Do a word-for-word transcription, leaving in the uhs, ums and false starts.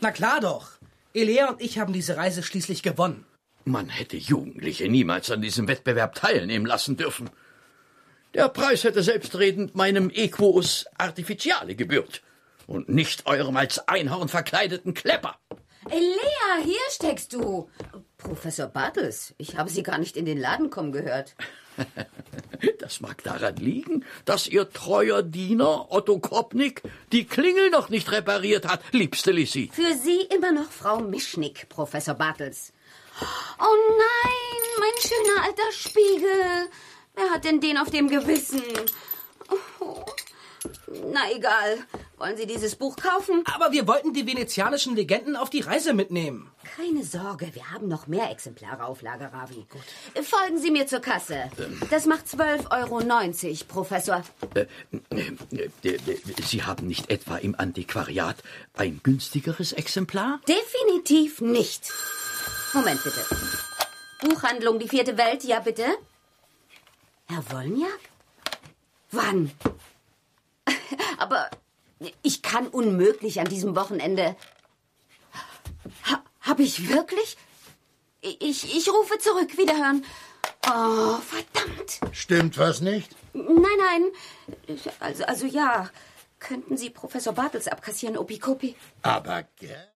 Na klar doch. Elea und ich haben diese Reise schließlich gewonnen. Man hätte Jugendliche niemals an diesem Wettbewerb teilnehmen lassen dürfen. Der Preis hätte selbstredend meinem Equus Artificiale gebührt und nicht eurem als Einhorn verkleideten Klepper. Elea, hier steckst du. Professor Bartels, ich habe Sie gar nicht in den Laden kommen gehört. Das mag daran liegen, dass Ihr treuer Diener Otto Kopnik die Klingel noch nicht repariert hat, liebste Lissi. Für Sie immer noch Frau Mischnick, Professor Bartels. Oh nein, mein schöner alter Spiegel. Wer hat denn den auf dem Gewissen? Oh. Na egal. Wollen Sie dieses Buch kaufen? Aber wir wollten die venezianischen Legenden auf die Reise mitnehmen. Keine Sorge, wir haben noch mehr Exemplare auf Lager, Ravi. Gut. Folgen Sie mir zur Kasse. Das macht zwölf Euro neunzig, Professor. Äh, äh, äh, Sie haben nicht etwa im Antiquariat ein günstigeres Exemplar? Definitiv nicht. Moment bitte. Buchhandlung Die vierte Welt, ja bitte? Herr Wolniak? Wann? Aber ich kann unmöglich an diesem Wochenende. Ha, hab ich wirklich? Ich, ich rufe zurück. Wiederhören. Oh, verdammt. Stimmt was nicht? Nein, nein. Also, also ja. Könnten Sie Professor Bartels abkassieren, Opikopi? Aber gell?